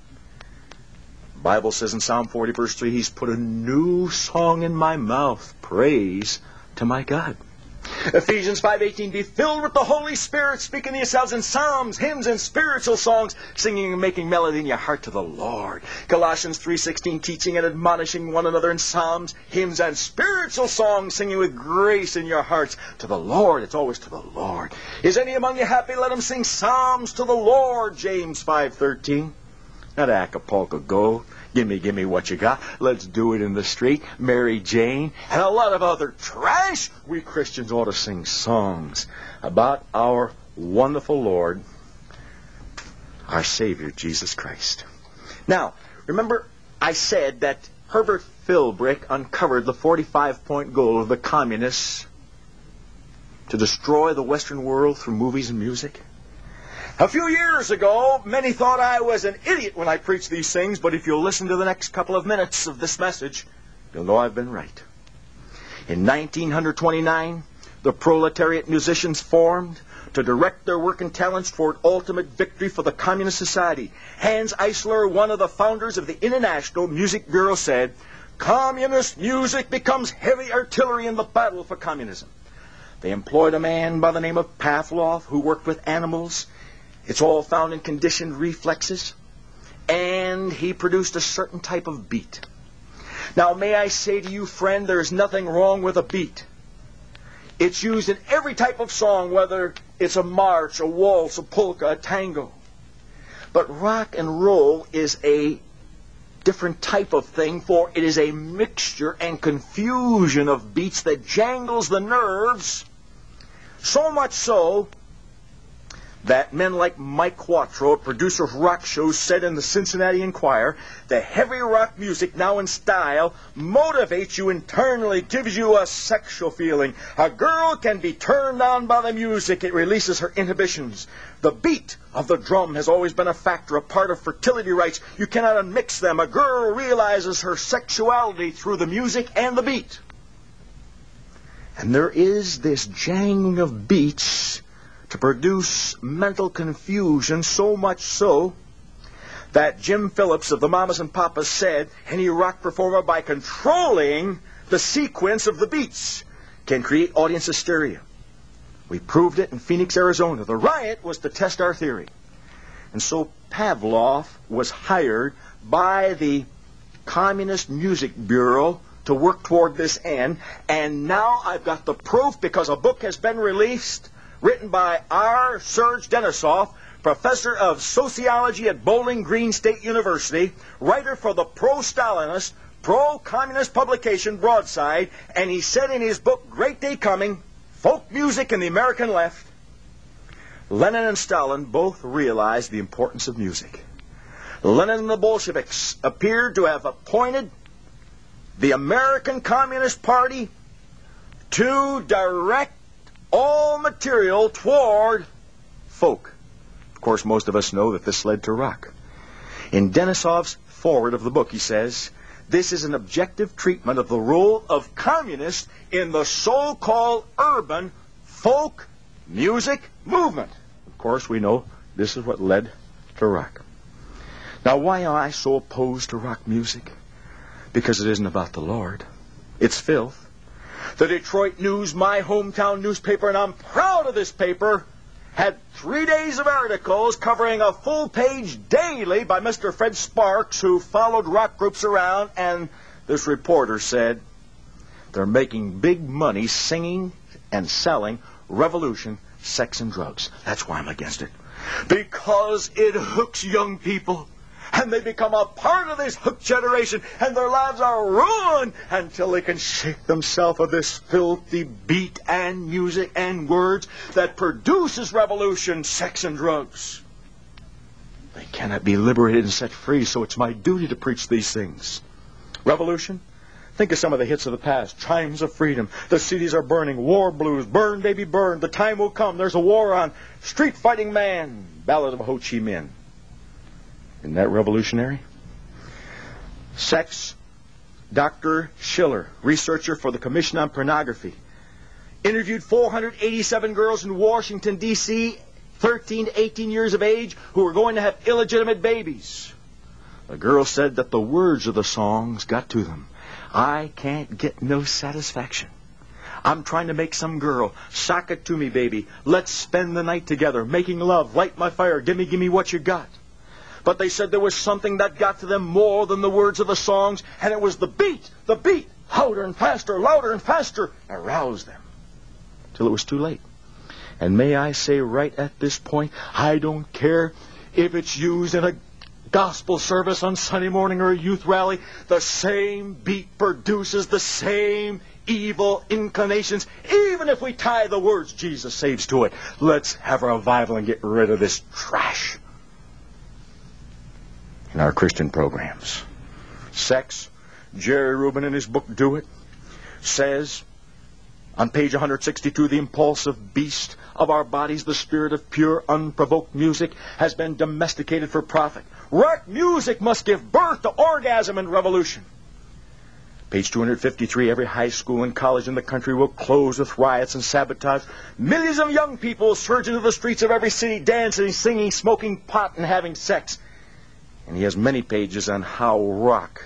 The Bible says in Psalm 40, verse 3, "He's put a new song in my mouth, praise to my God." Ephesians 5:18, "Be filled with the Holy Spirit, speaking to yourselves in psalms, hymns, and spiritual songs, singing and making melody in your heart to the Lord." Colossians 3:16, "Teaching and admonishing one another in psalms, hymns, and spiritual songs, singing with grace in your hearts to the Lord." It's always to the Lord. "Is any among you happy? Let him sing psalms to the Lord." James 5:13. Not Acapulco Go. Gimme what you got. Let's do it in the street. Mary Jane. And a lot of other trash. We Christians ought to sing songs about our wonderful Lord, our Savior, Jesus Christ. Now, remember I said that Herbert Philbrick uncovered the 45-point goal of the communists to destroy the Western world through movies and music? A few years ago, many thought I was an idiot when I preached these things, but if you'll listen to the next couple of minutes of this message, you'll know I've been right. In 1929, the proletariat musicians formed to direct their work and talents toward ultimate victory for the communist society. Hans Eisler, one of the founders of the International Music Bureau, said, "Communist music becomes heavy artillery in the battle for communism." They employed a man by the name of Pavlov who worked with animals. It's all found in conditioned reflexes. And he produced a certain type of beat. Now, may I say to you, friend, there's nothing wrong with a beat. It's used in every type of song, whether it's a march, a waltz, a polka, a tango. But rock and roll is a different type of thing, for it is a mixture and confusion of beats that jangles the nerves, so much so that men like Mike Quattro, a producer of rock shows, said in the Cincinnati Enquirer, "The heavy rock music now in style motivates you internally, gives you a sexual feeling. A girl can be turned on by the music. It releases her inhibitions. The beat of the drum has always been a factor, a part of fertility rites. You cannot unmix them. A girl realizes her sexuality through the music and the beat." And there is this jangling of beats to produce mental confusion, so much so that Jim Phillips of the Mamas and Papas said any rock performer, by controlling the sequence of the beats, can create audience hysteria. We proved it in Phoenix, Arizona. The riot was to test our theory. And so Pavlov was hired by the Communist Music Bureau to work toward this end. And now I've got the proof, because a book has been released written by R. Serge Denisov, professor of sociology at Bowling Green State University, writer for the pro-Stalinist, pro-communist publication Broadside, and he said in his book, Great Day Coming, Folk Music and the American Left, Lenin and Stalin both realized the importance of music. Lenin and the Bolsheviks appeared to have appointed the American Communist Party to direct all material toward folk. Of course, most of us know that this led to rock. In Denisov's foreword of the book, he says, this is an objective treatment of the role of communists in the so-called urban folk music movement. Of course, we know this is what led to rock. Now, why am I so opposed to rock music? Because it isn't about the Lord. It's filth. The Detroit News, my hometown newspaper, and I'm proud of this paper, had 3 days of articles covering a full page daily by Mr. Fred Sparks, who followed rock groups around, and this reporter said they're making big money singing and selling revolution, sex, and drugs. That's why I'm against it. Because it hooks young people, and they become a part of this hooked generation, and their lives are ruined until they can shake themselves of this filthy beat and music and words that produces revolution, sex, and drugs. They cannot be liberated and set free, so it's my duty to preach these things. Revolution? Think of some of the hits of the past. Chimes of Freedom. The cities are burning. War blues. Burn, baby, burn. The time will come. There's a war on. Street Fighting Man. Ballad of Ho Chi Minh. Isn't that revolutionary? Sex. Dr. Schiller, researcher for the Commission on Pornography, interviewed 487 girls in Washington, D.C., 13 to 18 years of age, who were going to have illegitimate babies. The girls said that the words of the songs got to them. I can't get no satisfaction. I'm trying to make some girl. Sock it to me, baby. Let's spend the night together, making love. Light my fire. Gimme what you got. But they said there was something that got to them more than the words of the songs, and it was the beat. The beat, louder and faster, aroused them till it was too late. And may I say right at this point, I don't care if it's used in a gospel service on Sunday morning or a youth rally. The same beat produces the same evil inclinations, even if we tie the words Jesus saves to it. Let's have a revival and get rid of this trash in our Christian programs. Sex. Jerry Rubin in his book Do It says on page 162, the impulsive beast of our bodies, the spirit of pure, unprovoked music, has been domesticated for profit. Rock music must give birth to orgasm and revolution. Page 253, every high school and college in the country will close with riots and sabotage. Millions of young people surge into the streets of every city, dancing, singing, smoking pot, and having sex. And he has many pages on how rock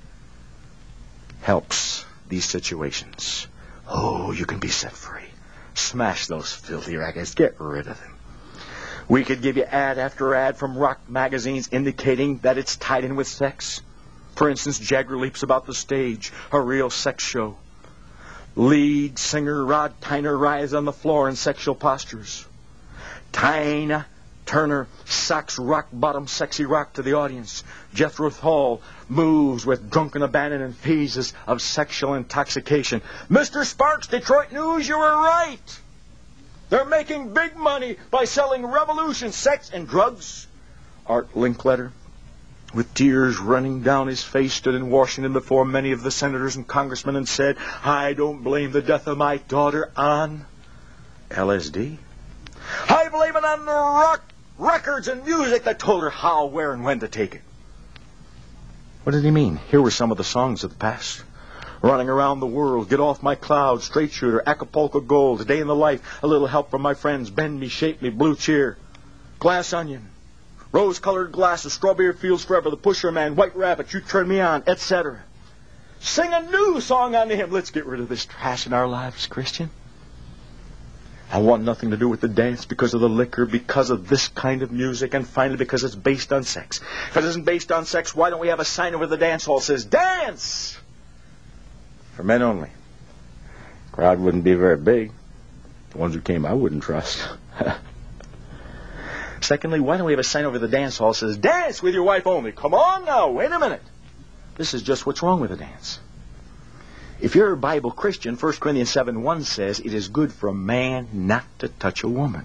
helps these situations. Oh, you can be set free. Smash those filthy rackets. Get rid of them. We could give you ad after ad from rock magazines indicating that it's tied in with sex. For instance, Jagger leaps about the stage, a real sex show. Lead singer Rod Tyner writhes on the floor in sexual postures. Tina Turner socks rock-bottom sexy rock to the audience. Jethro Tull moves with drunken abandon and phases of sexual intoxication. Mr. Sparks, Detroit News, you were right. They're making big money by selling revolution, sex, and drugs. Art Linkletter, with tears running down his face, stood in Washington before many of the senators and congressmen and said, I don't blame the death of my daughter on LSD. I blame it on the rock records and music that told her how, where, and when to take it. What did he mean? Here were some of the songs of the past. Running Around the World, Get Off My Cloud, Straight Shooter, Acapulco Gold, A Day in the Life, A Little Help from My Friends, Bend Me, Shape Me, Blue Cheer, Glass Onion, Rose-Colored Glasses, Strawberry Fields Forever, The Pusher Man, White Rabbit, You Turn Me On, etc. Sing a new song unto him. Let's get rid of this trash in our lives, Christian. I want nothing to do with the dance because of the liquor, because of this kind of music, and finally because it's based on sex. If it isn't based on sex, why don't we have a sign over the dance hall that says, Dance! For men only. Crowd wouldn't be very big. The ones who came I wouldn't trust. Secondly, why don't we have a sign over the dance hall that says, Dance with your wife only? Come on now, wait a minute. This is just what's wrong with the dance. If you're a Bible Christian, 1 Corinthians 7:1 says, it is good for a man not to touch a woman.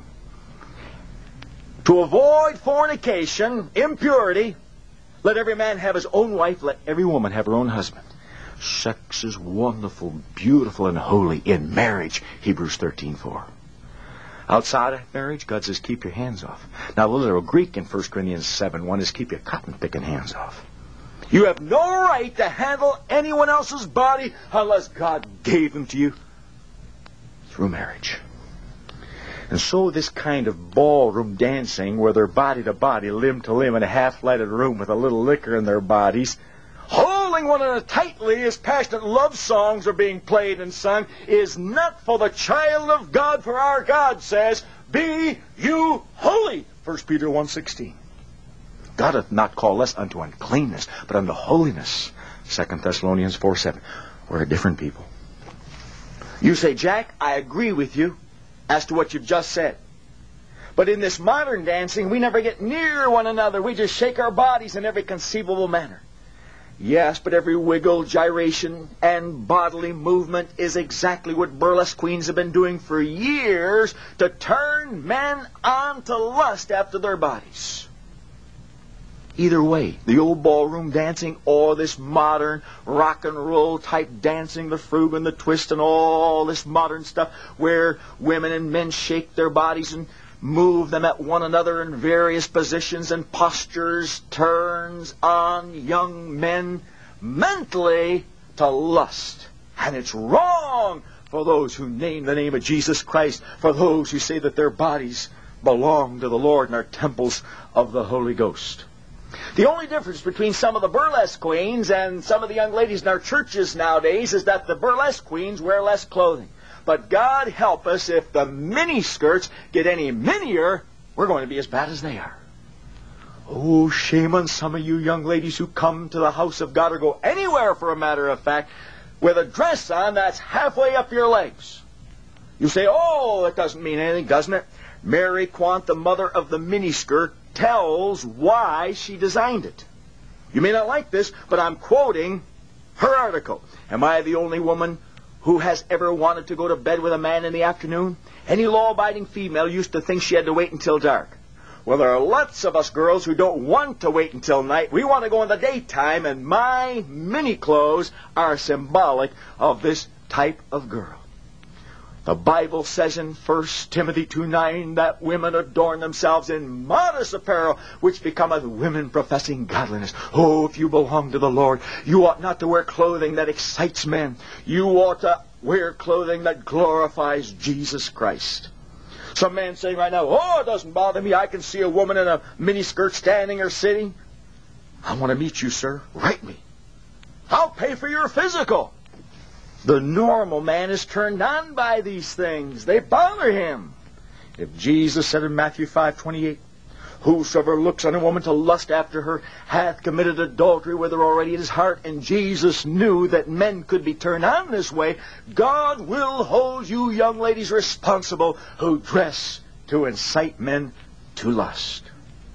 To avoid fornication, impurity, let every man have his own wife, let every woman have her own husband. Sex is wonderful, beautiful, and holy in marriage, Hebrews 13:4. Outside of marriage, God says, keep your hands off. Now, the literal Greek in 1 Corinthians 7:1 is keep your cotton-picking hands off. You have no right to handle anyone else's body unless God gave them to you through marriage. And so this kind of ballroom dancing where they're body to body, limb to limb in a half-lighted room with a little liquor in their bodies, holding one another tightly as passionate love songs are being played and sung, is not for the child of God, for our God says, be you holy. 1 Peter 1:16. God hath not called us unto uncleanness, but unto holiness. 2 Thessalonians 4:7. We're a different people. You say, Jack, I agree with you as to what you've just said. But in this modern dancing, we never get near one another. We just shake our bodies in every conceivable manner. Yes, but every wiggle, gyration, and bodily movement is exactly what burlesque queens have been doing for years to turn men on to lust after their bodies. Either way, the old ballroom dancing or this modern rock and roll type dancing, the frug and the twist and all this modern stuff where women and men shake their bodies and move them at one another in various positions and postures, turns on young men mentally to lust. And it's wrong for those who name the name of Jesus Christ, for those who say that their bodies belong to the Lord and are temples of the Holy Ghost. The only difference between some of the burlesque queens and some of the young ladies in our churches nowadays is that the burlesque queens wear less clothing. But God help us, if the miniskirts get any minier, we're going to be as bad as they are. Oh, shame on some of you young ladies who come to the house of God or go anywhere, for a matter of fact, with a dress on that's halfway up your legs. You say, oh, it doesn't mean anything, doesn't it? Mary Quant, the mother of the miniskirt, tells why she designed it. You may not like this, but I'm quoting her article. Am I the only woman who has ever wanted to go to bed with a man in the afternoon? Any law-abiding female used to think she had to wait until dark. Well, there are lots of us girls who don't want to wait until night. We want to go in the daytime, and my mini clothes are symbolic of this type of girl. The Bible says in 1 Timothy 2:9 that women adorn themselves in modest apparel, which becometh women professing godliness. Oh, if you belong to the Lord, you ought not to wear clothing that excites men. You ought to wear clothing that glorifies Jesus Christ. Some man saying right now, oh, it doesn't bother me. I can see a woman in a miniskirt standing or sitting. I want to meet you, sir. Write me. I'll pay for your physical. The normal man is turned on by these things. They bother him. If Jesus said in Matthew 5:28, whosoever looks on a woman to lust after her hath committed adultery with her already in his heart, and Jesus knew that men could be turned on this way, God will hold you young ladies responsible who dress to incite men to lust.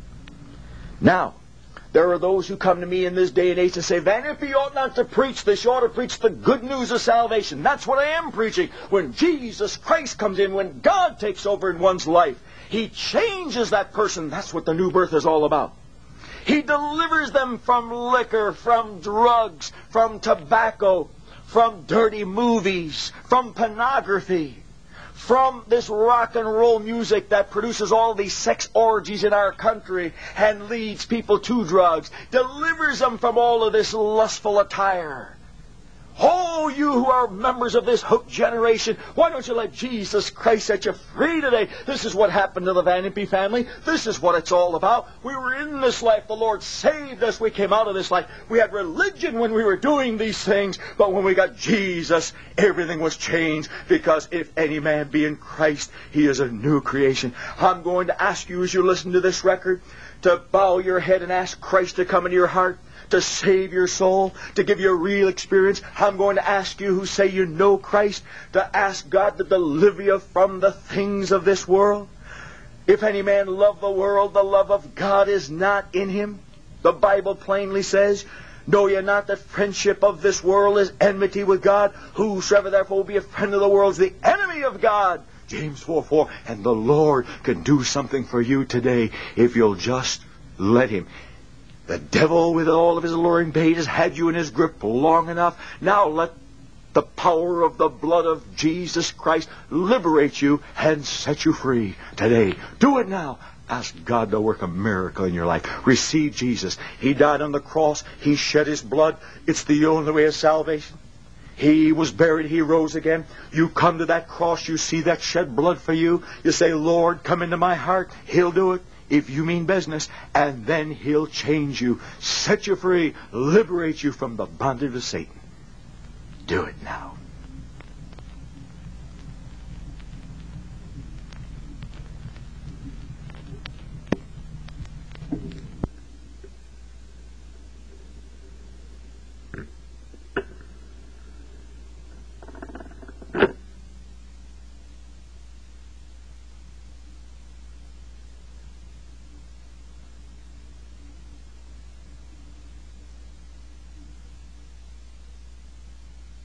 Now, there are those who come to me in this day and age and say, Van Impe, you ought not to preach this. You ought to preach the good news of salvation. That's what I am preaching. When Jesus Christ comes in, when God takes over in one's life, He changes that person. That's what the new birth is all about. He delivers them from liquor, from drugs, from tobacco, from dirty movies, from pornography, from this rock and roll music that produces all these sex orgies in our country and leads people to drugs, delivers them from all of this lustful attire. Oh, you who are members of this hooked generation, why don't you let Jesus Christ set you free today? This is what happened to the Van Impe family. This is what it's all about. We were in this life. The Lord saved us. We came out of this life. We had religion when we were doing these things, but when we got Jesus, everything was changed, because if any man be in Christ, he is a new creation. I'm going to ask you as you listen to this record to bow your head and ask Christ to come into your heart, to save your soul, to give you a real experience. I'm going to ask you who say you know Christ to ask God to deliver you from the things of this world. If any man love the world, the love of God is not in him. The Bible plainly says, know ye not that friendship of this world is enmity with God? Whosoever therefore will be a friend of the world is the enemy of God. James 4:4. And the Lord can do something for you today if you'll just let Him. The devil, with all of his alluring bait, has had you in his grip long enough. Now let the power of the blood of Jesus Christ liberate you and set you free today. Do it now. Ask God to work a miracle in your life. Receive Jesus. He died on the cross. He shed His blood. It's the only way of salvation. He was buried. He rose again. You come to that cross. You see that shed blood for you. You say, Lord, come into my heart. He'll do it if you mean business. And then He'll change you, set you free, liberate you from the bondage of Satan. Do it now.